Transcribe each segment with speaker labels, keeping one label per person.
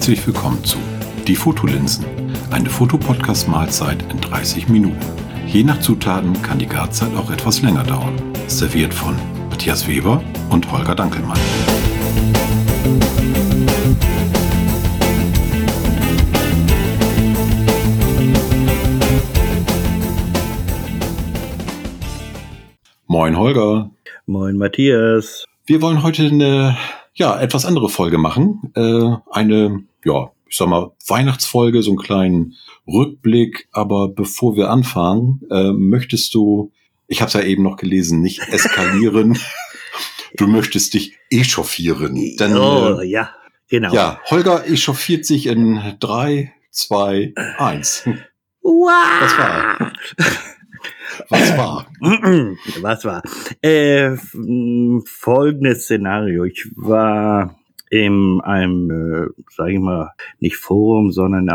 Speaker 1: herzlich willkommen zu Die Fotolinsen, eine Fotopodcast-Mahlzeit in 30 Minuten. Je nach Zutaten kann die Garzeit auch etwas länger dauern. Serviert von Matthias Weber und Holger Dankelmann. Moin Holger.
Speaker 2: Moin Matthias.
Speaker 1: Wir wollen heute eine etwas andere Folge machen. Weihnachtsfolge, so einen kleinen Rückblick. Aber bevor wir anfangen, möchtest du, ich habe es ja eben noch gelesen, nicht eskalieren. Du möchtest dich echauffieren. Denn,
Speaker 2: ja, genau.
Speaker 1: Ja, Holger echauffiert sich in 3, 2, 1. Was war?
Speaker 2: Folgendes Szenario. Ich war in einem, nicht Forum, sondern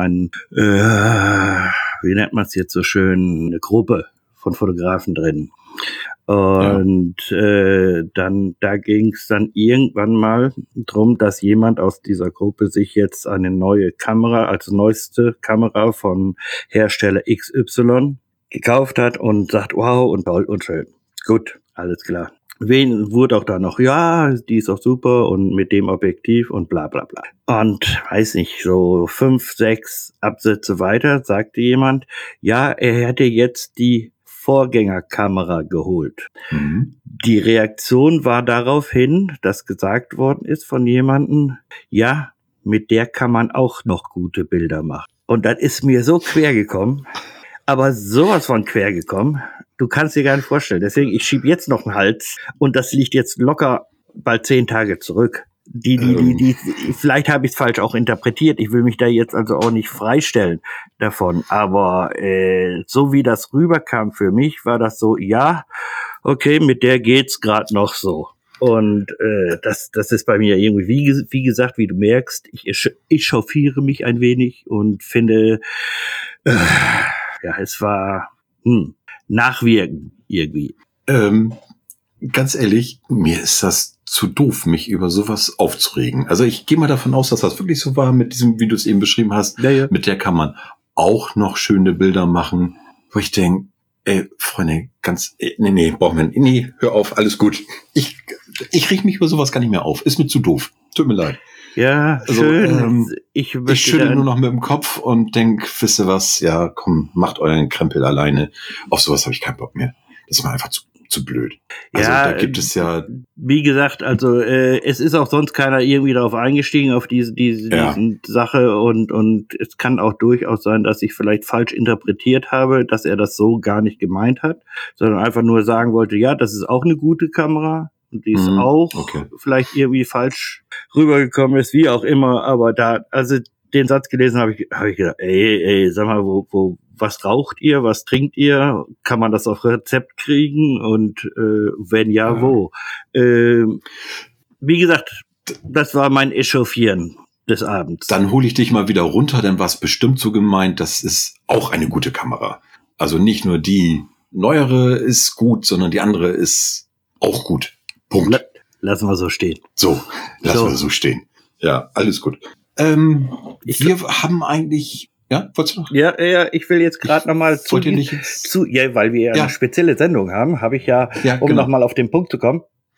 Speaker 2: wie nennt man es jetzt so schön, eine Gruppe von Fotografen drin. Und da ging es dann irgendwann mal drum, dass jemand aus dieser Gruppe sich jetzt eine neue Kamera, also neueste Kamera von Hersteller XY gekauft hat und sagt, wow, und toll und schön. Gut, alles klar. Wen wurde auch da noch, ja, die ist auch super und mit dem Objektiv und bla bla bla. Und weiß nicht, so 5, 6 Absätze weiter sagte jemand, ja, er hätte jetzt die Vorgängerkamera geholt. Mhm. Die Reaktion war daraufhin, dass gesagt worden ist von jemandem, ja, mit der kann man auch noch gute Bilder machen. Und das ist mir so quer gekommen, aber sowas von quer gekommen, du kannst dir gar nicht vorstellen. Deswegen, ich schiebe jetzt noch einen Hals und das liegt jetzt locker bald 10 Tage zurück. Vielleicht habe ich es falsch auch interpretiert. Ich will mich da jetzt also auch nicht freistellen davon. Aber so wie das rüberkam für mich, war das so, ja, okay, mit der geht's gerade noch so. Und das ist bei mir irgendwie, wie gesagt, wie du merkst, ich echauffiere mich ein wenig und finde, es war nachwirken irgendwie.
Speaker 1: Ganz ehrlich, mir ist das zu doof, mich über sowas aufzuregen. Also ich gehe mal davon aus, dass das wirklich so war mit diesem, wie du es eben beschrieben hast. Ja. Mit der kann man auch noch schöne Bilder machen, wo ich denke, Freunde, hör auf, alles gut. Ich reg mich über sowas gar nicht mehr auf. Ist mir zu doof. Tut mir leid.
Speaker 2: Ja, also, schön.
Speaker 1: Ich schüttel nur noch mit dem Kopf und denk, wisst ihr was, ja, komm, macht euren Krempel alleine. Auf sowas habe ich keinen Bock mehr. Das ist mir einfach zu blöd. Also ja, da gibt es ja...
Speaker 2: Wie gesagt, also es ist auch sonst keiner irgendwie darauf eingestiegen, auf diese Sache und es kann auch durchaus sein, dass ich vielleicht falsch interpretiert habe, dass er das so gar nicht gemeint hat, sondern einfach nur sagen wollte, ja, das ist auch eine gute Kamera. Und die ist auch vielleicht irgendwie falsch rübergekommen ist, wie auch immer, aber also den Satz gelesen habe ich gedacht, sag mal, was raucht ihr, was trinkt ihr, kann man das auf Rezept kriegen und wenn ja, wo? Wie gesagt, das war mein Echauffieren des Abends.
Speaker 1: Dann hole ich dich mal wieder runter, denn war es bestimmt so gemeint, das ist auch eine gute Kamera. Also nicht nur die neuere ist gut, sondern die andere ist auch gut. Punkt.
Speaker 2: Lassen wir so stehen.
Speaker 1: Lassen wir so stehen. Ja, alles gut. Wir haben eigentlich... Ja, wolltest du noch?
Speaker 2: Ja, ich will jetzt gerade nochmal weil wir eine spezielle Sendung haben, habe ich um nochmal auf den Punkt zu kommen.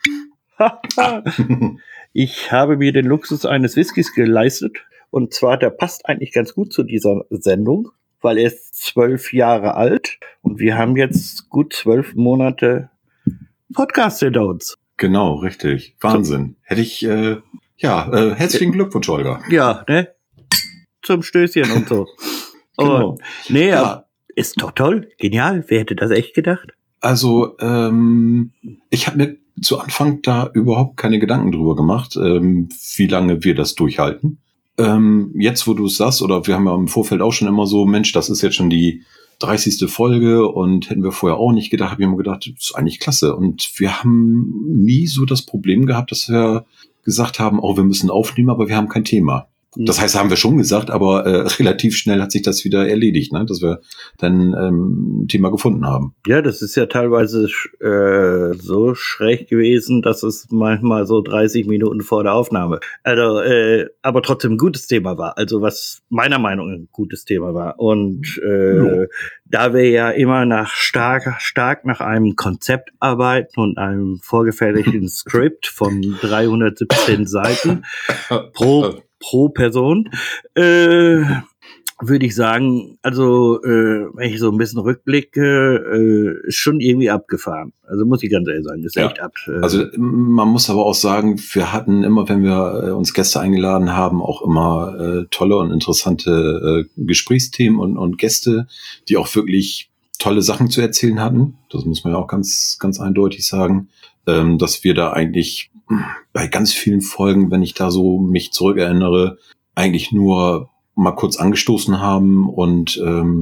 Speaker 2: Ich habe mir den Luxus eines Whiskys geleistet. Und zwar, der passt eigentlich ganz gut zu dieser Sendung, weil er ist 12 Jahre alt und wir haben jetzt gut 12 Monate Podcast hinter uns.
Speaker 1: Genau, richtig. Wahnsinn. Hätte ich, herzlichen Glückwunsch, Holger.
Speaker 2: Ja, ne? Zum Stößchen und so.
Speaker 1: Genau.
Speaker 2: Aber ist doch toll. Genial. Wer hätte das echt gedacht?
Speaker 1: Also, ich habe mir zu Anfang da überhaupt keine Gedanken drüber gemacht, wie lange wir das durchhalten. Jetzt, wo du es sagst, oder wir haben ja im Vorfeld auch schon immer so, Mensch, das ist jetzt schon die 30. Folge und hätten wir vorher auch nicht gedacht, habe ich immer gedacht, das ist eigentlich klasse. Und wir haben nie so das Problem gehabt, dass wir gesagt haben, wir müssen aufnehmen, aber wir haben kein Thema. Das heißt, haben wir schon gesagt, aber relativ schnell hat sich das wieder erledigt, ne? Dass wir dann ein Thema gefunden haben.
Speaker 2: Ja, das ist ja teilweise so schräg gewesen, dass es manchmal so 30 Minuten vor der Aufnahme, also aber trotzdem ein gutes Thema war. Also was meiner Meinung nach ein gutes Thema war. Und da wir ja immer stark nach einem Konzept arbeiten und einem vorgefertigten Skript von 317 Seiten pro Person, würde ich sagen, also wenn ich so ein bisschen rückblicke, ist schon irgendwie abgefahren. Also muss ich ganz ehrlich sagen, ist echt ab.
Speaker 1: Also man muss aber auch sagen, wir hatten immer, wenn wir uns Gäste eingeladen haben, auch immer tolle und interessante Gesprächsthemen und Gäste, die auch wirklich tolle Sachen zu erzählen hatten. Das muss man ja auch ganz, ganz eindeutig sagen, dass wir da eigentlich bei ganz vielen Folgen, wenn ich da so mich zurückerinnere, eigentlich nur mal kurz angestoßen haben und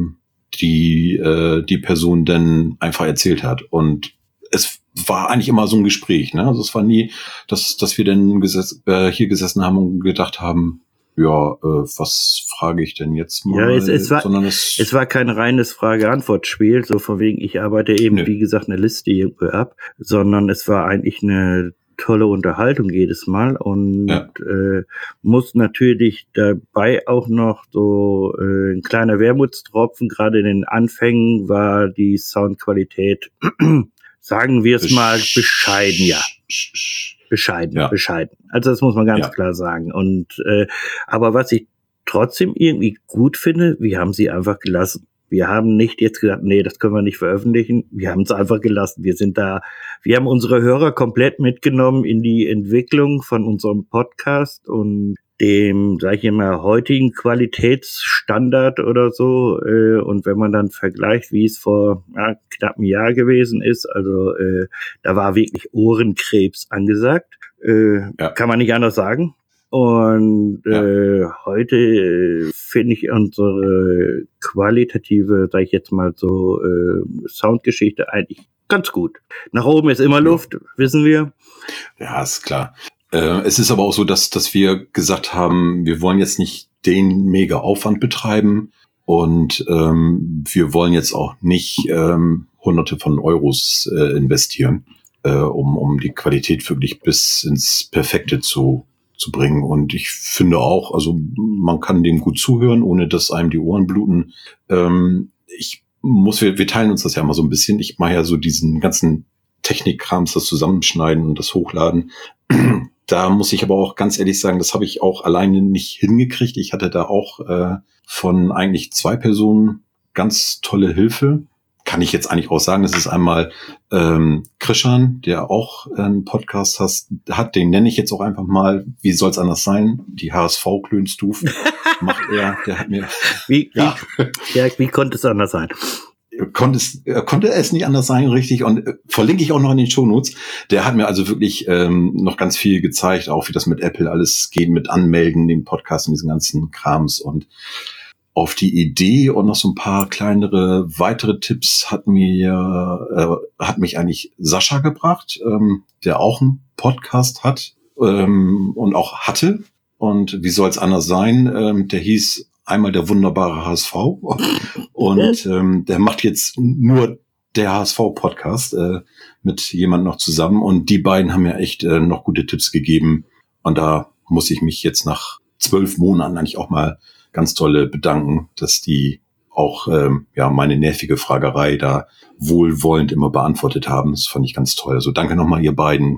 Speaker 1: die Person dann einfach erzählt hat. Und es war eigentlich immer so ein Gespräch, ne? Also es war nie, dass wir dann hier gesessen haben und gedacht haben, ja, was frage ich denn jetzt mal?
Speaker 2: Ja, es war kein reines Frage-Antwort-Spiel, so von wegen, ich arbeite eben, wie gesagt, eine Liste irgendwo ab, sondern es war eigentlich eine tolle Unterhaltung jedes Mal und muss natürlich dabei auch noch so ein kleiner Wermutstropfen, gerade in den Anfängen war die Soundqualität, sagen wir es mal, bescheiden, ja. Bescheiden. Also das muss man ganz klar sagen. Und aber was ich trotzdem irgendwie gut finde, wir haben sie einfach gelassen. Wir haben nicht jetzt gesagt, nee, das können wir nicht veröffentlichen. Wir haben es einfach gelassen. Wir haben unsere Hörer komplett mitgenommen in die Entwicklung von unserem Podcast und dem, sag ich immer, heutigen Qualitätsstandard oder so. Und wenn man dann vergleicht, wie es vor knapp einem Jahr gewesen ist, also da war wirklich Ohrenkrebs angesagt. Kann man nicht anders sagen. Und heute finde ich unsere qualitative, sag ich jetzt mal so, Soundgeschichte eigentlich ganz gut. Nach oben ist immer Luft, wissen wir.
Speaker 1: Ja, ist klar. Es ist aber auch so, dass wir gesagt haben, wir wollen jetzt nicht den mega Aufwand betreiben und wir wollen jetzt auch nicht Hunderte von Euros investieren, um die Qualität wirklich bis ins Perfekte zu bringen. Und ich finde auch, also man kann dem gut zuhören, ohne dass einem die Ohren bluten. Wir teilen uns das ja mal so ein bisschen. Ich mache ja so diesen ganzen Technikkrams, das Zusammenschneiden und das Hochladen. Da muss ich aber auch ganz ehrlich sagen, das habe ich auch alleine nicht hingekriegt. Ich hatte da auch von eigentlich 2 Personen ganz tolle Hilfe. Kann ich jetzt eigentlich auch sagen, das ist einmal Krishan, der auch einen Podcast hat, den nenne ich jetzt auch einfach mal, wie soll's anders sein, die HSV-Klönstuf macht er, der hat mir...
Speaker 2: Wie konnte es anders sein?
Speaker 1: Konnte es nicht anders sein, richtig, und verlinke ich auch noch in den Shownotes. Der hat mir also wirklich noch ganz viel gezeigt, auch wie das mit Apple alles geht, mit Anmelden, den Podcast und diesen ganzen Krams, und auf die Idee und noch so ein paar kleinere weitere Tipps hat mich eigentlich Sascha gebracht, der auch einen Podcast hat und auch hatte. Und wie soll es anders sein? Der hieß einmal der wunderbare HSV und der macht jetzt nur der HSV-Podcast mit jemand noch zusammen. Und die beiden haben mir echt noch gute Tipps gegeben. Und da muss ich mich jetzt nach 12 Monaten eigentlich auch mal ganz tolle bedanken, dass die auch meine nervige Fragerei da wohlwollend immer beantwortet haben. Das fand ich ganz toll. Also danke nochmal, ihr beiden.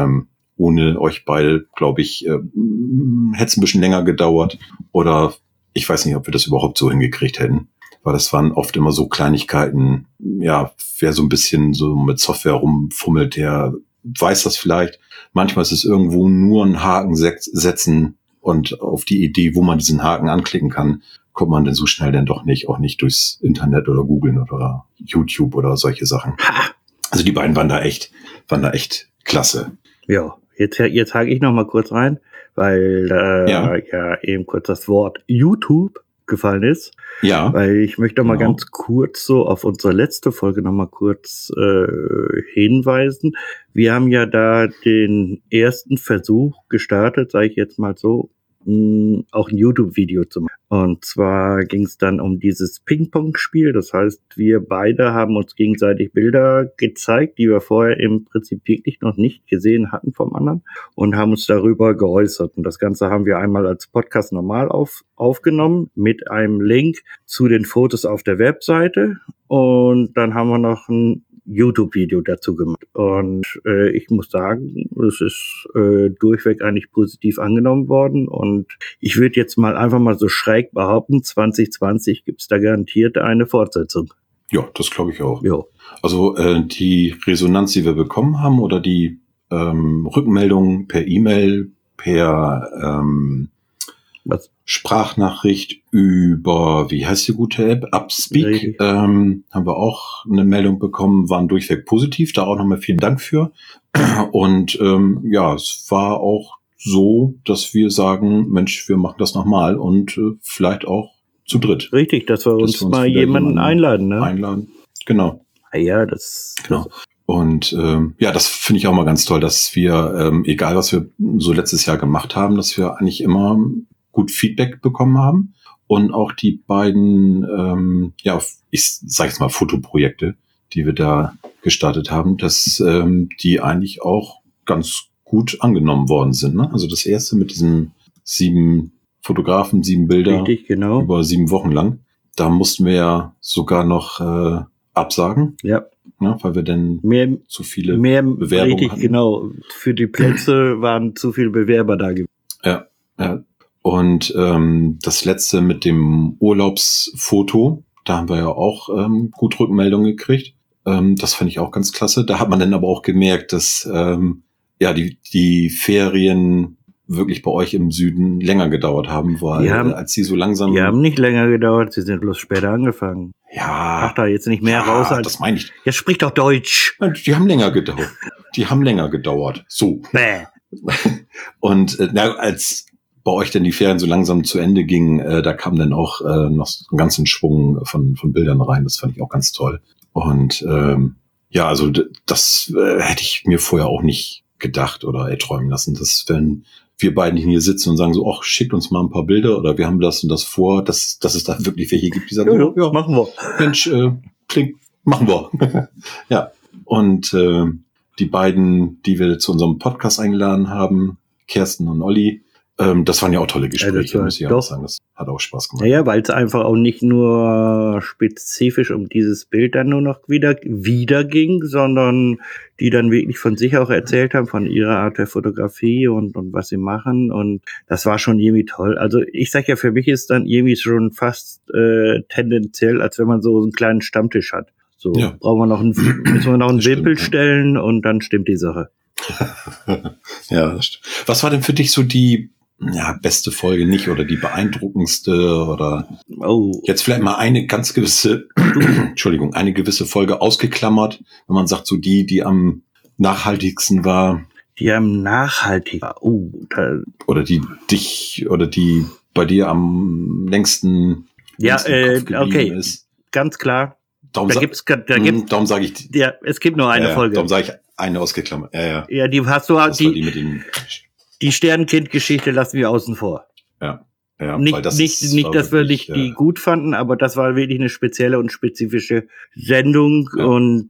Speaker 1: Ohne euch beide, glaube ich, hätte es ein bisschen länger gedauert. Oder ich weiß nicht, ob wir das überhaupt so hingekriegt hätten. Weil das waren oft immer so Kleinigkeiten. Ja, wer so ein bisschen so mit Software rumfummelt, der weiß das vielleicht. Manchmal ist es irgendwo nur ein Haken setzen. Und auf die Idee, wo man diesen Haken anklicken kann, kommt man denn so schnell denn doch nicht, auch nicht durchs Internet oder Googlen oder YouTube oder solche Sachen. Also die beiden waren da echt klasse.
Speaker 2: Ja, jetzt hake ich noch mal kurz rein, weil ja eben kurz das Wort YouTube gefallen ist. Ja. Weil ich möchte noch mal ganz kurz so auf unsere letzte Folge noch mal kurz hinweisen. Wir haben ja da den ersten Versuch gestartet, sage ich jetzt mal so, auch ein YouTube-Video zu machen. Und zwar ging es dann um dieses Ping-Pong-Spiel. Das heißt, wir beide haben uns gegenseitig Bilder gezeigt, die wir vorher im Prinzip wirklich noch nicht gesehen hatten vom anderen und haben uns darüber geäußert. Und das Ganze haben wir einmal als Podcast normal aufgenommen mit einem Link zu den Fotos auf der Webseite. Und dann haben wir noch ein YouTube-Video dazu gemacht. Und ich muss sagen, es ist durchweg eigentlich positiv angenommen worden. Und ich würde jetzt mal einfach mal so schräg behaupten, 2020 gibt's da garantiert eine Fortsetzung.
Speaker 1: Ja, das glaube ich auch.
Speaker 2: Ja.
Speaker 1: Also die Resonanz, die wir bekommen haben oder die Rückmeldungen per E-Mail, per Sprachnachricht über, wie heißt die gute App? Upspeak, haben wir auch eine Meldung bekommen, waren durchweg positiv, da auch nochmal vielen Dank für. Und es war auch so, dass wir sagen, Mensch, wir machen das nochmal und vielleicht auch zu dritt.
Speaker 2: Richtig, dass wir uns mal jemanden einladen, ne?
Speaker 1: Einladen, genau.
Speaker 2: Ja, das...
Speaker 1: Genau. Und das finde ich auch mal ganz toll, dass wir, egal was wir so letztes Jahr gemacht haben, dass wir eigentlich immer gut Feedback bekommen haben und auch die beiden, ich sage jetzt mal Fotoprojekte, die wir da gestartet haben, dass die eigentlich auch ganz gut angenommen worden sind. Ne? Also das erste mit diesen 7 Fotografen, 7 Bilder.
Speaker 2: Richtig, genau.
Speaker 1: Über 7 Wochen lang. Da mussten wir ja sogar noch absagen.
Speaker 2: Ja.
Speaker 1: Ja, weil wir dann zu viele Bewerbungen
Speaker 2: richtig,
Speaker 1: hatten.
Speaker 2: Genau. Für die Plätze waren zu viele Bewerber da gewesen.
Speaker 1: Ja. Und das letzte mit dem Urlaubsfoto, da haben wir ja auch gut Rückmeldungen gekriegt. Das fand ich auch ganz klasse. Da hat man dann aber auch gemerkt, dass die Ferien wirklich bei euch im Süden länger gedauert haben, weil als sie so langsam...
Speaker 2: Die haben nicht länger gedauert, sie sind bloß später angefangen.
Speaker 1: Ja.
Speaker 2: Mach da jetzt nicht mehr raus als...
Speaker 1: das meine ich.
Speaker 2: Jetzt sprich doch Deutsch.
Speaker 1: Die haben länger gedauert. So.
Speaker 2: Bäh.
Speaker 1: Und als bei euch denn die Ferien so langsam zu Ende gingen, da kam dann auch noch einen ganzen Schwung von Bildern rein. Das fand ich auch ganz toll. Und also das hätte ich mir vorher auch nicht gedacht oder erträumen lassen, dass wenn wir beiden hier sitzen und sagen so, ach, schickt uns mal ein paar Bilder oder wir haben das und das vor, dass es da wirklich welche gibt, die sagen,
Speaker 2: ja, machen wir.
Speaker 1: Mensch, machen wir. Ja. Und die beiden, die wir zu unserem Podcast eingeladen haben, Kerstin und Olli, das waren ja auch tolle Gespräche, muss ich auch sagen. Das hat auch Spaß gemacht.
Speaker 2: Ja, weil es einfach auch nicht nur spezifisch um dieses Bild dann nur noch wieder ging, sondern die dann wirklich von sich auch erzählt haben, von ihrer Art der Fotografie und was sie machen. Und das war schon irgendwie toll. Also ich sag ja, für mich ist dann irgendwie schon fast tendenziell, als wenn man so einen kleinen Stammtisch hat. So müssen wir noch einen Wimpel stellen und dann stimmt die Sache.
Speaker 1: Ja, das stimmt. Was war denn für dich so die beste Folge nicht oder die beeindruckendste oder jetzt vielleicht mal eine ganz gewisse, eine gewisse Folge ausgeklammert, wenn man sagt, so die am nachhaltigsten war.
Speaker 2: Die am nachhaltigsten war.
Speaker 1: Oder die dich oder die bei dir am längsten
Speaker 2: okay, ist. Ganz klar. Darum
Speaker 1: sage ich.
Speaker 2: Ja, es gibt nur eine Folge.
Speaker 1: Darum sage ich eine ausgeklammert. Ja.
Speaker 2: Ja, die hast du
Speaker 1: das die mit den
Speaker 2: die Sternenkind-Geschichte lassen wir außen vor.
Speaker 1: Ja,
Speaker 2: nicht,
Speaker 1: weil das
Speaker 2: dass wir nicht die gut fanden, aber das war wirklich eine spezielle und spezifische Sendung und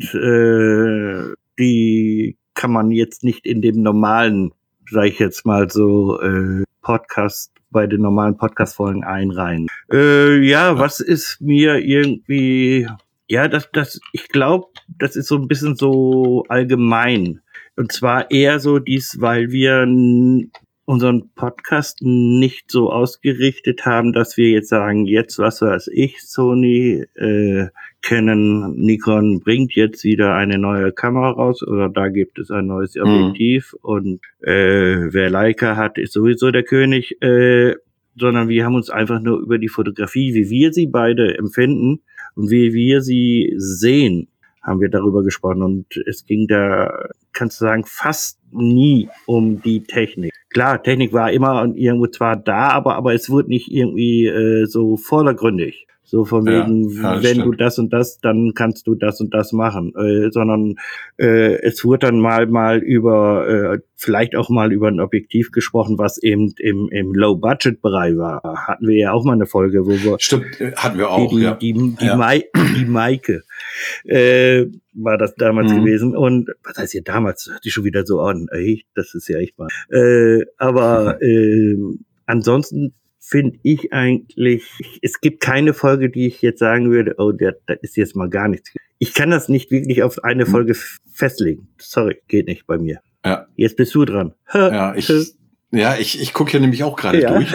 Speaker 2: die kann man jetzt nicht in dem normalen, sage ich jetzt mal so, Podcast, bei den normalen Podcast-Folgen einreihen. Was ist mir irgendwie, ich glaube, das ist so ein bisschen so allgemein. Und zwar eher so weil wir unseren Podcast nicht so ausgerichtet haben, dass wir jetzt sagen, jetzt, was weiß ich, Sony, Canon, Nikon bringt jetzt wieder eine neue Kamera raus oder da gibt es ein neues Objektiv und wer Leica hat, ist sowieso der König, sondern wir haben uns einfach nur über die Fotografie, wie wir sie beide empfinden und wie wir sie sehen, haben wir darüber gesprochen und es ging da, kannst du sagen, fast nie um die Technik. Klar, Technik war immer irgendwo zwar da, aber es wurde nicht irgendwie so vordergründig. So von wegen, wenn du das und das, dann kannst du das und das machen. Sondern es wurde dann mal über, vielleicht auch mal über ein Objektiv gesprochen, was eben im Low-Budget-Bereich war. Hatten wir ja auch mal eine Folge, wo wir...
Speaker 1: Stimmt, hatten wir auch,
Speaker 2: Die Maike war das damals gewesen. Und was heißt hier damals? Hört sich schon wieder so an. Ey, das ist ja echt mal. Aber ansonsten finde ich eigentlich, es gibt keine Folge, die ich jetzt sagen würde, oh, da ist jetzt mal gar nichts. Ich kann das nicht wirklich auf eine Folge festlegen. Sorry, geht nicht bei mir.
Speaker 1: Ja.
Speaker 2: Jetzt bist du dran.
Speaker 1: Ich gucke ja nämlich auch gerade durch.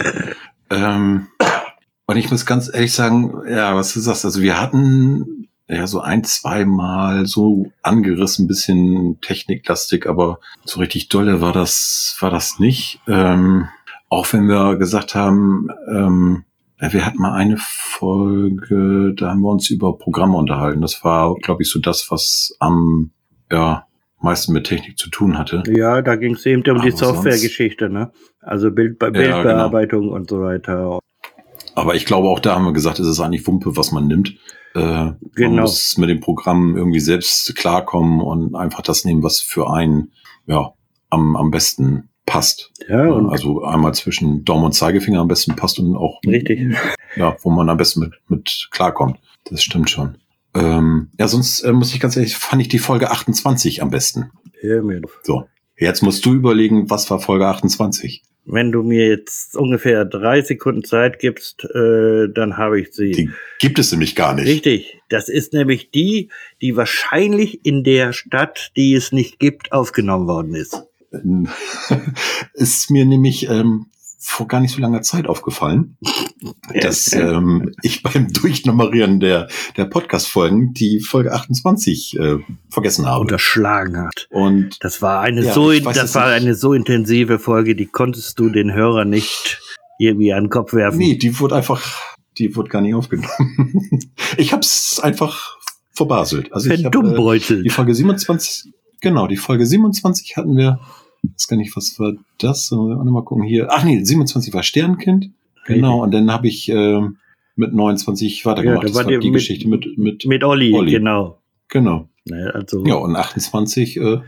Speaker 1: Und ich muss ganz ehrlich sagen, ja, was ist das? Also wir hatten ja so 1-2 Mal so angerissen, bisschen techniklastig, aber so richtig dolle war das nicht. Auch wenn wir gesagt haben, wir hatten mal eine Folge, da haben wir uns über Programme unterhalten. Das war, glaube ich, so das, was am meisten mit Technik zu tun hatte.
Speaker 2: Ja, da ging es eben um die Softwaregeschichte, ne? Also Bildbearbeitung und so weiter.
Speaker 1: Aber ich glaube, auch da haben wir gesagt, es ist eigentlich Wumpe, was man nimmt. Man muss mit dem Programm irgendwie selbst klarkommen und einfach das nehmen, was für einen am besten passt.
Speaker 2: Ja, und
Speaker 1: also einmal zwischen Daumen und Zeigefinger am besten passt und auch
Speaker 2: richtig.
Speaker 1: Ja, wo man am besten mit klarkommt. Das stimmt schon. Sonst muss ich ganz ehrlich, fand ich die Folge 28 am besten.
Speaker 2: Ja,
Speaker 1: so, jetzt musst du überlegen, was war Folge 28?
Speaker 2: Wenn du mir jetzt ungefähr 3 Sekunden Zeit gibst, dann habe ich sie.
Speaker 1: Die gibt es nämlich gar nicht.
Speaker 2: Richtig. Das ist nämlich die wahrscheinlich in der Stadt, die es nicht gibt, aufgenommen worden ist.
Speaker 1: Ist mir nämlich vor gar nicht so langer Zeit aufgefallen, dass ich beim Durchnummerieren der Podcast-Folgen die Folge 28 vergessen habe.
Speaker 2: Unterschlagen hat.
Speaker 1: Und
Speaker 2: das war eine so intensive Folge, die konntest du den Hörer nicht irgendwie an den Kopf werfen.
Speaker 1: Nee, die wurde gar nicht aufgenommen. Ich hab's einfach verbaselt. Also ich
Speaker 2: habe
Speaker 1: die Folge 27, genau, die Folge 27 hatten wir. Ich weiß gar nicht, was war das? Mal gucken hier. Ach nee, 27 war Sternkind. Genau, und dann habe ich mit 29 weitergemacht.
Speaker 2: Das war
Speaker 1: die Geschichte mit
Speaker 2: Olli, genau.
Speaker 1: Genau.
Speaker 2: Naja, also,
Speaker 1: ja, und 28, holen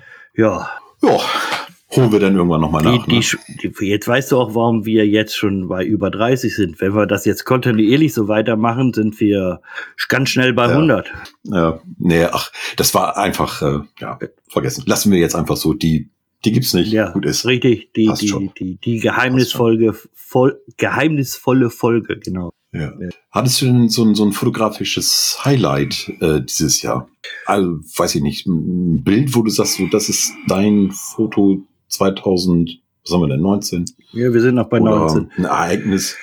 Speaker 1: wir dann irgendwann nochmal nach.
Speaker 2: Jetzt weißt du auch, warum wir jetzt schon bei über 30 sind. Wenn wir das jetzt kontinuierlich so weitermachen, sind wir ganz schnell bei 100.
Speaker 1: Ja, das war einfach, vergessen. Lassen wir jetzt einfach so, die gibt's nicht.
Speaker 2: Ja,
Speaker 1: gut ist.
Speaker 2: Richtig, die geheimnisvolle Folge, genau.
Speaker 1: Ja. Hattest du denn so ein fotografisches Highlight dieses Jahr? Also, weiß ich nicht, ein Bild, wo du sagst, so, das ist dein Foto 2000, was haben wir denn, 19?
Speaker 2: Ja, wir sind noch bei 19.
Speaker 1: Ein Ereignis.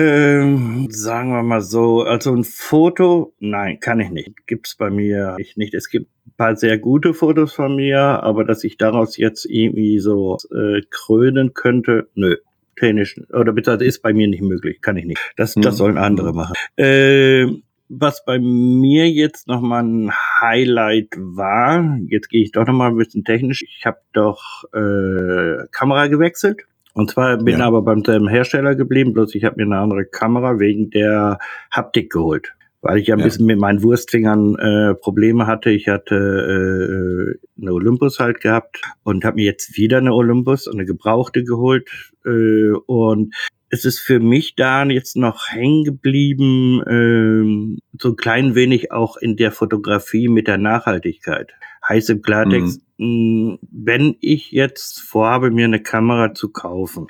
Speaker 2: Sagen wir mal so, also ein Foto, nein, kann ich nicht. Gibt's bei mir nicht. Es gibt ein paar sehr gute Fotos von mir, aber dass ich daraus jetzt irgendwie so krönen könnte, nö. Technisch, oder beziehungsweise ist bei mir nicht möglich, kann ich nicht. Das sollen andere machen. Was bei mir jetzt nochmal ein Highlight war, jetzt gehe ich doch nochmal ein bisschen technisch, ich habe doch Kamera gewechselt. Und zwar bin aber beim selben Hersteller geblieben, bloß ich habe mir eine andere Kamera wegen der Haptik geholt. Weil ich ja ein bisschen mit meinen Wurstfingern Probleme hatte. Ich hatte eine Olympus halt gehabt und habe mir jetzt wieder eine Olympus, eine gebrauchte geholt. Und es ist für mich da jetzt noch hängen geblieben, so ein klein wenig auch in der Fotografie mit der Nachhaltigkeit. Heißt im Klartext, wenn ich jetzt vorhabe, mir eine Kamera zu kaufen,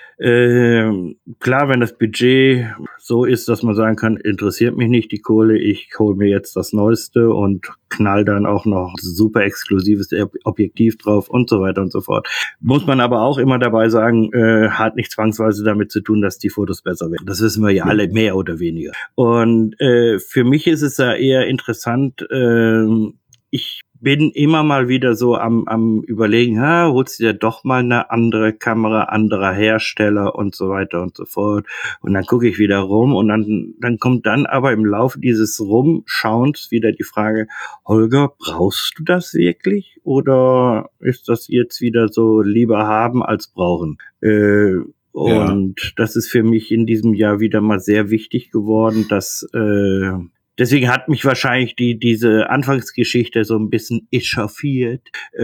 Speaker 2: klar, wenn das Budget so ist, dass man sagen kann, interessiert mich nicht die Kohle, ich hole mir jetzt das Neueste und knall dann auch noch super exklusives Objektiv drauf und so weiter und so fort. Muss man aber auch immer dabei sagen, hat nicht zwangsweise damit zu tun, dass die Fotos besser werden. Das wissen wir ja alle, mehr oder weniger. Und für mich ist es ja eher interessant, ich bin immer mal wieder so am Überlegen, holst du dir doch mal eine andere Kamera, anderer Hersteller und so weiter und so fort. Und dann gucke ich wieder rum und dann kommt dann aber im Laufe dieses Rumschauens wieder die Frage, Holger, brauchst du das wirklich? Oder ist das jetzt wieder so lieber haben als brauchen? Und das ist für mich in diesem Jahr wieder mal sehr wichtig geworden, dass Deswegen hat mich wahrscheinlich diese Anfangsgeschichte so ein bisschen echauffiert,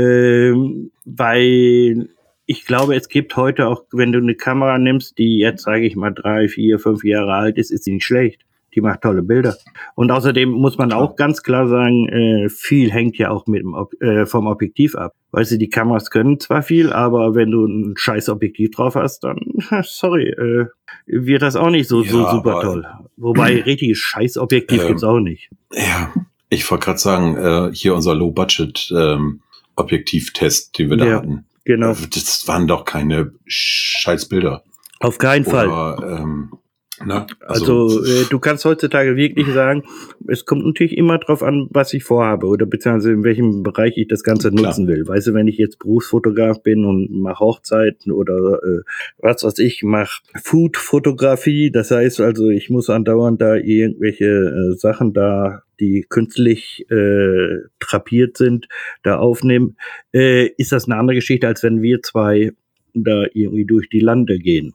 Speaker 2: weil ich glaube, es gibt heute auch, wenn du eine Kamera nimmst, die jetzt, sage ich mal, 3, 4, 5 Jahre alt ist sie nicht schlecht. Die macht tolle Bilder. Und außerdem muss man auch ganz klar sagen, viel hängt ja auch vom Objektiv ab. Weißt du, die Kameras können zwar viel, aber wenn du ein scheiß Objektiv drauf hast, dann, sorry, wird das auch nicht so super toll. Wobei, richtiges Scheißobjektiv gibt's auch nicht.
Speaker 1: Ja, ich wollte gerade sagen, hier unser Low-Budget Objektivtest, den wir da hatten.
Speaker 2: Genau.
Speaker 1: Das waren doch keine Scheißbilder.
Speaker 2: Auf keinen Fall. Also du kannst heutzutage wirklich sagen, es kommt natürlich immer drauf an, was ich vorhabe oder beziehungsweise in welchem Bereich ich das Ganze nutzen will. Weißt du, wenn ich jetzt Berufsfotograf bin und mache Hochzeiten oder was weiß ich, mache Food-Fotografie, das heißt also, ich muss andauernd da irgendwelche Sachen da, die künstlich drapiert sind, da aufnehmen, ist das eine andere Geschichte, als wenn wir zwei da irgendwie durch die Lande gehen.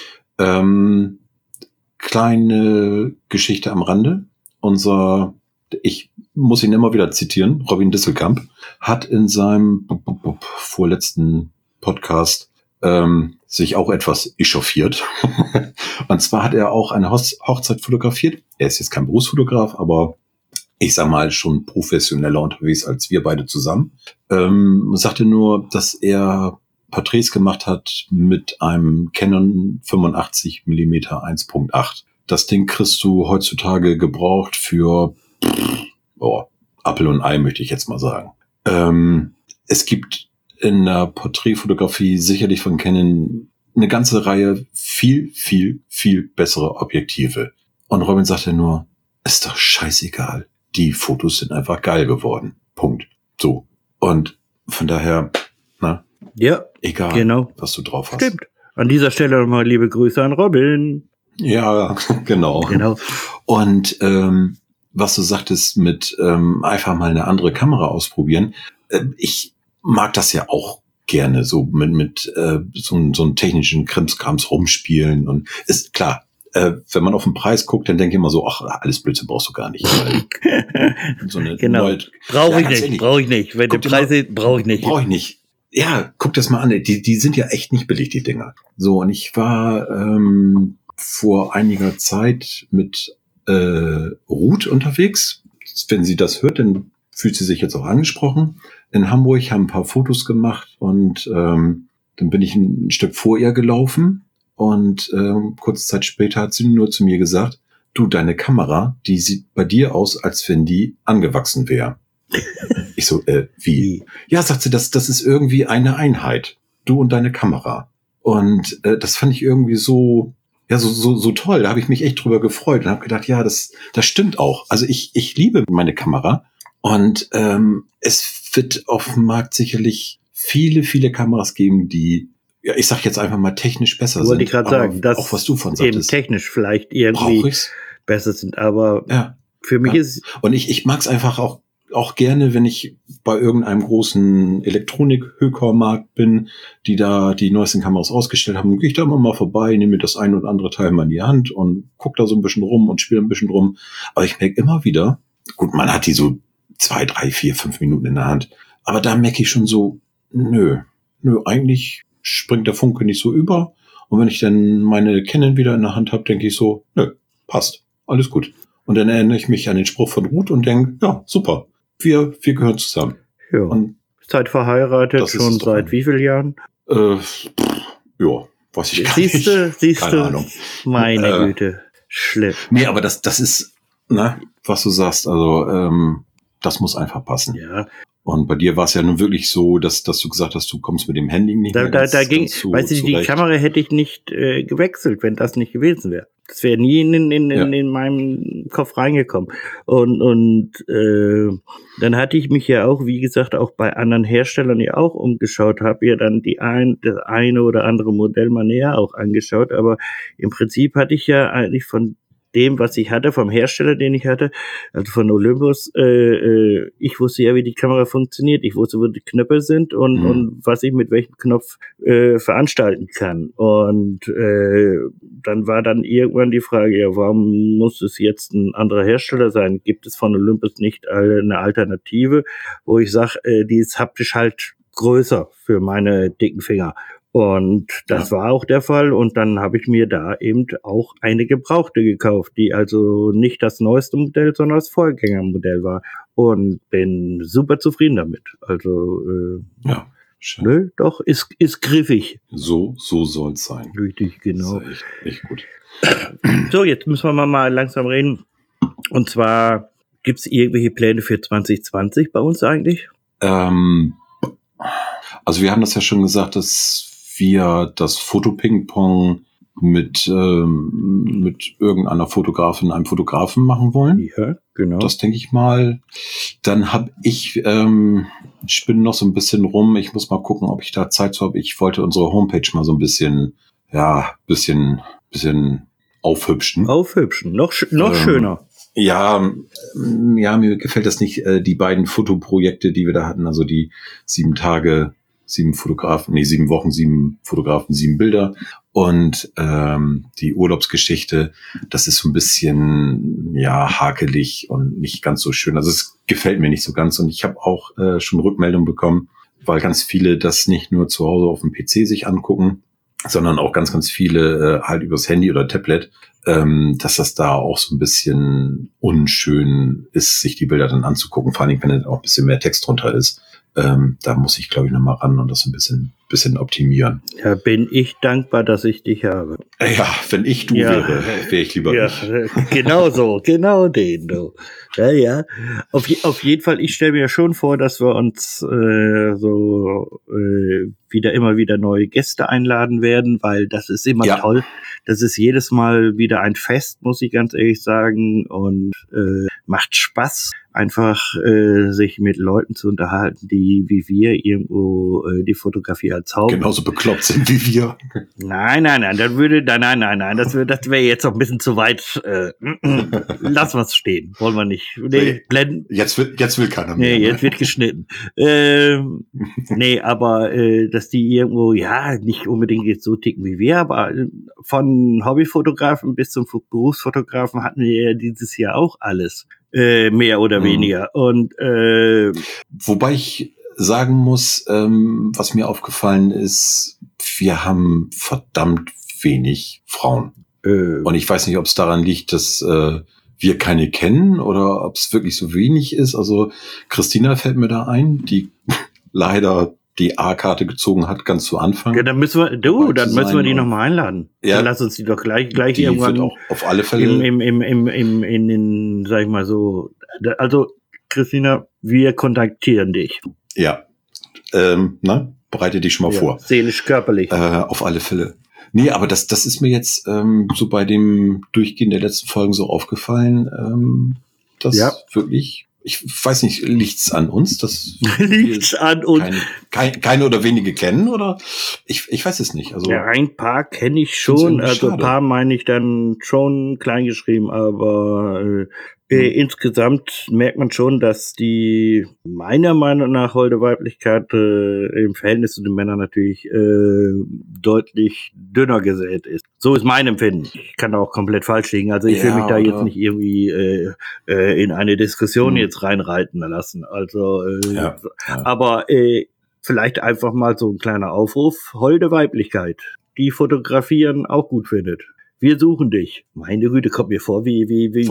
Speaker 1: Kleine Geschichte am Rande. Ich muss ihn immer wieder zitieren, Robin Disselkamp, hat in seinem vorletzten Podcast sich auch etwas echauffiert. Und zwar hat er auch eine Hochzeit fotografiert. Er ist jetzt kein Berufsfotograf, aber ich sag mal schon professioneller unterwegs als wir beide zusammen. Sagte nur, dass er Porträts gemacht hat mit einem Canon 85 mm 1.8. Das Ding kriegst du heutzutage gebraucht für Apfel und Ei, möchte ich jetzt mal sagen. Es gibt in der Porträtfotografie sicherlich von Canon eine ganze Reihe viel, viel, viel bessere Objektive. Und Robin sagte nur, ist doch scheißegal. Die Fotos sind einfach geil geworden. Punkt. So. Und von daher,
Speaker 2: ja,
Speaker 1: egal,
Speaker 2: genau,
Speaker 1: was du drauf hast.
Speaker 2: Stimmt. An dieser Stelle nochmal liebe Grüße an Robin.
Speaker 1: Ja, genau. Und was du sagtest mit einfach mal eine andere Kamera ausprobieren, ich mag das ja auch gerne, so mit so einem technischen Krimskrams rumspielen. Und ist klar, wenn man auf den Preis guckt, dann denke ich immer so, ach, alles Blödsinn brauchst du gar nicht. So eine
Speaker 2: brauche ich nicht. Wenn der Preis ist, brauche ich nicht.
Speaker 1: Brauche ich nicht. Ja, guck das mal an. Die sind ja echt nicht billig, die Dinger. So, und ich war vor einiger Zeit mit Ruth unterwegs. Wenn sie das hört, dann fühlt sie sich jetzt auch angesprochen. In Hamburg haben ein paar Fotos gemacht und dann bin ich ein Stück vor ihr gelaufen und kurze Zeit später hat sie nur zu mir gesagt, du, deine Kamera, die sieht bei dir aus, als wenn die angewachsen wäre. Ich so, wie? Ja, sagt sie, das ist irgendwie eine Einheit. Du und deine Kamera. Und das fand ich irgendwie so toll. Da habe ich mich echt drüber gefreut und habe gedacht, ja, das stimmt auch. Also ich liebe meine Kamera und es wird auf dem Markt sicherlich viele, viele Kameras geben, die, ja, ich sag jetzt einfach mal technisch besser sind.
Speaker 2: Wollte ich gerade sagen, dass
Speaker 1: auch was du von sagtest,
Speaker 2: eben technisch vielleicht irgendwie besser sind, aber
Speaker 1: ja,
Speaker 2: für mich ist...
Speaker 1: Und ich mag es einfach auch gerne, wenn ich bei irgendeinem großen Elektronik-Hökermarkt bin, die da die neuesten Kameras ausgestellt haben, gehe ich da immer mal vorbei, nehme mir das ein und andere Teil mal in die Hand und gucke da so ein bisschen rum und spiele ein bisschen rum. Aber ich merke immer wieder, gut, man hat die so 2, 3, 4, 5 Minuten in der Hand, aber da merke ich schon so, nö, eigentlich springt der Funke nicht so über. Und wenn ich dann meine Canon wieder in der Hand habe, denke ich so, nö, passt, alles gut. Und dann erinnere ich mich an den Spruch von Ruth und denke, ja, super. Wir gehören zusammen.
Speaker 2: Ja. Und seid verheiratet schon seit wie vielen Jahren?
Speaker 1: Ja, weiß ich gar nicht.
Speaker 2: Siehst
Speaker 1: Keine
Speaker 2: du?
Speaker 1: Ahnung.
Speaker 2: Meine Güte. Schlimm.
Speaker 1: Nee, aber das ist, was du sagst, also das muss einfach passen.
Speaker 2: Ja.
Speaker 1: Und bei dir war es ja nun wirklich so, dass du gesagt hast, du kommst mit dem Handy nicht mehr
Speaker 2: da ging, weißt du, die Kamera hätte ich nicht gewechselt, wenn das nicht gewesen wäre. Das wäre nie in meinem Kopf reingekommen. Und dann hatte ich mich ja auch, wie gesagt, auch bei anderen Herstellern ja auch umgeschaut, habe ja dann das eine oder andere Modell mal näher auch angeschaut, aber im Prinzip hatte ich ja eigentlich von dem, was ich hatte, vom Hersteller, den ich hatte, also von Olympus, ich wusste ja, wie die Kamera funktioniert. Ich wusste, wo die Knöpfe sind und was ich mit welchem Knopf veranstalten kann. Und dann war dann irgendwann die Frage, ja, warum muss es jetzt ein anderer Hersteller sein? Gibt es von Olympus nicht eine Alternative, wo ich sage, die ist haptisch halt größer für meine dicken Finger. Und das war auch der Fall. Und dann habe ich mir da eben auch eine gebrauchte gekauft, die also nicht das neueste Modell, sondern das Vorgängermodell war. Und bin super zufrieden damit. Also
Speaker 1: ja, schön.
Speaker 2: Nö, doch, ist griffig.
Speaker 1: So soll's sein.
Speaker 2: Richtig, genau.
Speaker 1: Das ist echt gut.
Speaker 2: So, jetzt müssen wir mal langsam reden. Und zwar, gibt's irgendwelche Pläne für 2020 bei uns eigentlich?
Speaker 1: Also wir haben das ja schon gesagt, dass wir das Fotoping-Pong mit irgendeiner Fotografin, einem Fotografen machen wollen.
Speaker 2: Ja, genau.
Speaker 1: Das denke ich mal. Dann habe ich spinne noch so ein bisschen rum. Ich muss mal gucken, ob ich da Zeit zu habe. Ich wollte unsere Homepage mal so ein bisschen aufhübschen.
Speaker 2: Noch schöner.
Speaker 1: Ja, mir gefällt das nicht, die beiden Fotoprojekte, die wir da hatten, also die 7 Tage, 7 Wochen, 7 Fotografen, 7 Bilder und die Urlaubsgeschichte, das ist so ein bisschen hakelig und nicht ganz so schön. Also es gefällt mir nicht so ganz und ich habe auch schon Rückmeldungen bekommen, weil ganz viele das nicht nur zu Hause auf dem PC sich angucken, sondern auch ganz, ganz viele halt übers Handy oder Tablet, dass das da auch so ein bisschen unschön ist, sich die Bilder dann anzugucken, vor allem wenn da auch ein bisschen mehr Text drunter ist. Da muss ich, glaube ich, nochmal ran und das ein bisschen optimieren.
Speaker 2: Ja, bin ich dankbar, dass ich dich habe.
Speaker 1: Ja, wenn ich du wäre ich lieber ich.
Speaker 2: Genau so, genau den, du. Ja. Auf jeden Fall, ich stelle mir schon vor, dass wir uns immer wieder neue Gäste einladen werden, weil das ist immer toll. Das ist jedes Mal wieder ein Fest, muss ich ganz ehrlich sagen, und macht Spaß, einfach sich mit Leuten zu unterhalten, die wie wir irgendwo die Fotografie als Haupt
Speaker 1: genauso bekloppt sind wie wir.
Speaker 2: Nein, das wäre jetzt noch ein bisschen zu weit. Lass was stehen, wollen wir nicht. Nee, blenden.
Speaker 1: Jetzt will keiner mehr.
Speaker 2: Nee, jetzt wird geschnitten. Aber dass die irgendwo, nicht unbedingt jetzt so ticken wie wir, aber von Hobbyfotografen bis zum Berufsfotografen hatten wir ja dieses Jahr auch alles. Mehr oder weniger. Und
Speaker 1: wobei ich sagen muss, was mir aufgefallen ist, wir haben verdammt wenig Frauen. Und ich weiß nicht, ob es daran liegt, dass wir keine kennen oder ob es wirklich so wenig ist. Also Christina fällt mir da ein, die leider die A-Karte gezogen hat, ganz zu Anfang.
Speaker 2: Ja, dann müssen wir die nochmal einladen. Ja, dann lass uns die doch gleich
Speaker 1: die
Speaker 2: irgendwann.
Speaker 1: Wird auch auf alle Fälle
Speaker 2: in den, sag ich mal so, also Christina, wir kontaktieren dich.
Speaker 1: Ja, bereite dich schon mal vor.
Speaker 2: Seelisch, körperlich.
Speaker 1: Auf alle Fälle. Nee, aber das ist mir jetzt so bei dem Durchgehen der letzten Folgen so aufgefallen, dass wirklich, ich weiß nicht, liegt's an uns, dass
Speaker 2: liegt's an uns
Speaker 1: keine oder wenige kennen oder ich weiß es nicht. Also
Speaker 2: ja, ein paar kenne ich schon, also ein paar meine ich dann schon klein geschrieben, aber insgesamt merkt man schon, dass die meiner Meinung nach holde Weiblichkeit im Verhältnis zu den Männern natürlich deutlich dünner gesät ist. So ist mein Empfinden. Ich kann auch komplett falsch liegen. Also ich will mich da jetzt nicht irgendwie in eine Diskussion jetzt reinreiten lassen. Also, aber vielleicht einfach mal so ein kleiner Aufruf. Holde Weiblichkeit, die fotografieren auch gut findet. Wir suchen dich. Meine Güte, kommt mir vor, wie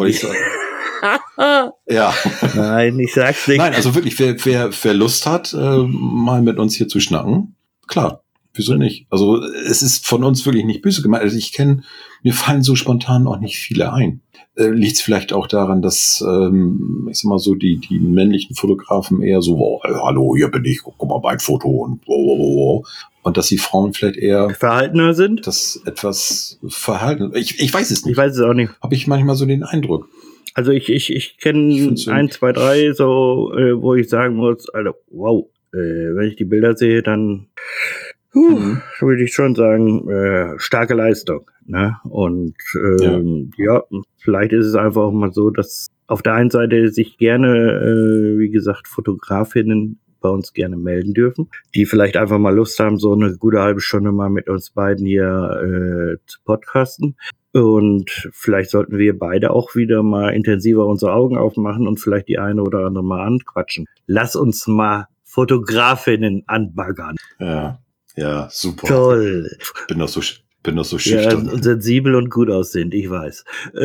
Speaker 1: ja.
Speaker 2: Nein, ich sag's nicht.
Speaker 1: Nein, also wirklich, wer Lust hat, mal mit uns hier zu schnacken, klar, wieso nicht? Also es ist von uns wirklich nicht böse gemeint. Also mir fallen so spontan auch nicht viele ein. Liegt es vielleicht auch daran, dass, ich sag mal so, die männlichen Fotografen eher so, hallo, hier bin ich, guck mal mein Foto und und dass die Frauen vielleicht eher
Speaker 2: verhaltener sind?
Speaker 1: Das etwas verhalten. Ich weiß es nicht.
Speaker 2: Ich weiß es auch nicht.
Speaker 1: Habe ich manchmal so den Eindruck.
Speaker 2: Also ich kenne 1, 2, 3 so, wo ich sagen muss, also wow, wenn ich die Bilder sehe, dann Würde ich schon sagen, starke Leistung. Ne? Und ja, vielleicht ist es einfach auch mal so, dass auf der einen Seite sich gerne, wie gesagt, Fotografinnen bei uns gerne melden dürfen, die vielleicht einfach mal Lust haben, so eine gute halbe Stunde mal mit uns beiden hier zu podcasten. Und vielleicht sollten wir beide auch wieder mal intensiver unsere Augen aufmachen und vielleicht die eine oder andere mal anquatschen. Lass uns mal Fotografinnen anbaggern.
Speaker 1: Ja, super.
Speaker 2: Toll.
Speaker 1: Bin doch so schüchtern.
Speaker 2: Ja, und sensibel und gut aussehend, ich weiß.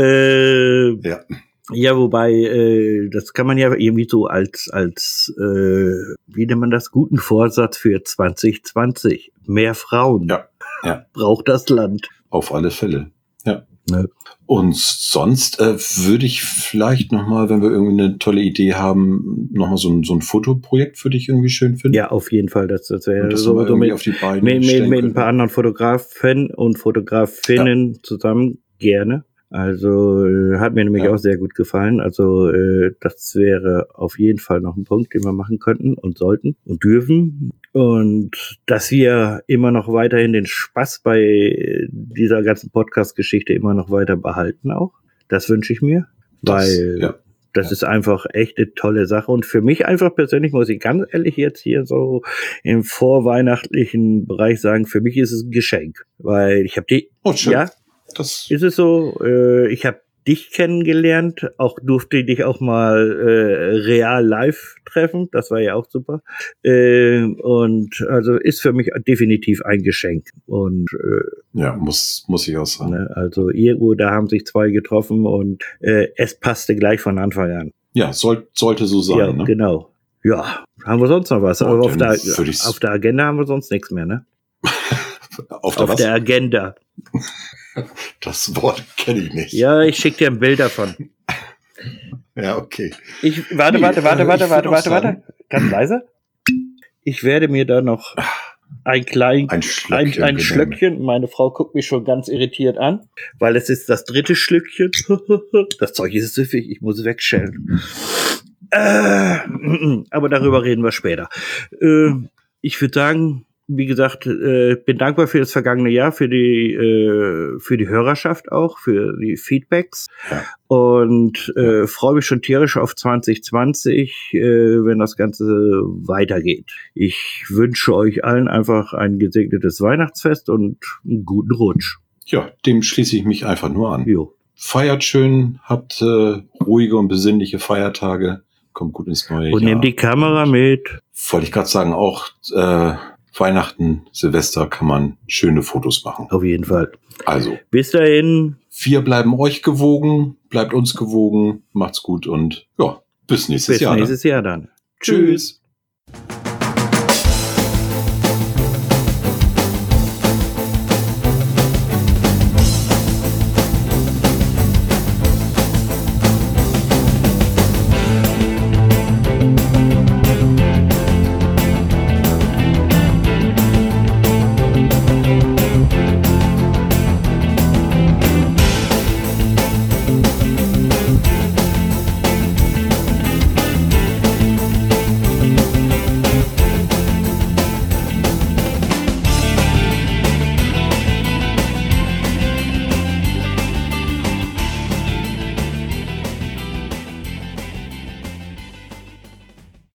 Speaker 1: Ja.
Speaker 2: Ja, wobei, das kann man ja irgendwie so als wie nennt man das, guten Vorsatz für 2020. Mehr Frauen.
Speaker 1: Ja.
Speaker 2: Braucht das Land.
Speaker 1: Auf alle Fälle. Ja.
Speaker 2: Ne?
Speaker 1: Und sonst würde ich vielleicht nochmal, wenn wir irgendwie eine tolle Idee haben, nochmal so ein Fotoprojekt für dich irgendwie schön finden.
Speaker 2: Ja, auf jeden Fall. Das wäre
Speaker 1: so irgendwie auf die Beine
Speaker 2: mit ein paar anderen Fotografen und Fotografinnen zusammen gerne. Also hat mir nämlich auch sehr gut gefallen. Also das wäre auf jeden Fall noch ein Punkt, den wir machen könnten und sollten und dürfen. Und dass wir immer noch weiterhin den Spaß bei dieser ganzen Podcast-Geschichte immer noch weiter behalten auch. Das wünsche ich mir, weil das ist einfach echt eine tolle Sache. Und für mich einfach persönlich, muss ich ganz ehrlich jetzt hier so im vorweihnachtlichen Bereich sagen, für mich ist es ein Geschenk. Weil ich habe die...
Speaker 1: Oh, schön.
Speaker 2: Ja, das ist es so. Ich habe dich kennengelernt, durfte dich auch mal real live treffen. Das war ja auch super. Und also ist für mich definitiv ein Geschenk. Und
Speaker 1: ja, muss ich auch sagen.
Speaker 2: Ne, also irgendwo, da haben sich zwei getroffen und es passte gleich von Anfang an.
Speaker 1: Ja, sollte so sein.
Speaker 2: Ja,
Speaker 1: ne?
Speaker 2: Genau. Ja, haben wir sonst noch was? Aber auf der Agenda haben wir sonst nichts mehr, ne?
Speaker 1: Auf
Speaker 2: der Agenda.
Speaker 1: Das Wort kenne ich nicht.
Speaker 2: Ja, ich schicke dir ein Bild davon.
Speaker 1: Ja, okay.
Speaker 2: Warte. Ganz leise. Ich werde mir da noch ein Schlöckchen. Meine Frau guckt mich schon ganz irritiert an, weil es ist das 3. Schlückchen. Das Zeug ist süffig, ich muss es wegschälen. Aber darüber reden wir später. Ich würde sagen, wie gesagt, bin dankbar für das vergangene Jahr, für die Hörerschaft auch, für die Feedbacks und freue mich schon tierisch auf 2020, wenn das Ganze weitergeht. Ich wünsche euch allen einfach ein gesegnetes Weihnachtsfest und einen guten Rutsch.
Speaker 1: Ja, dem schließe ich mich einfach nur an.
Speaker 2: Jo.
Speaker 1: Feiert schön, habt ruhige und besinnliche Feiertage, kommt gut ins neue Jahr.
Speaker 2: Und nehmt die Kamera mit.
Speaker 1: Wollte ich gerade sagen, auch Weihnachten, Silvester kann man schöne Fotos machen.
Speaker 2: Auf jeden Fall.
Speaker 1: Also.
Speaker 2: Bis dahin.
Speaker 1: Wir bleiben euch gewogen, bleibt uns gewogen, macht's gut und ja, bis nächstes Jahr.
Speaker 2: Bis nächstes Jahr dann.
Speaker 1: Tschüss.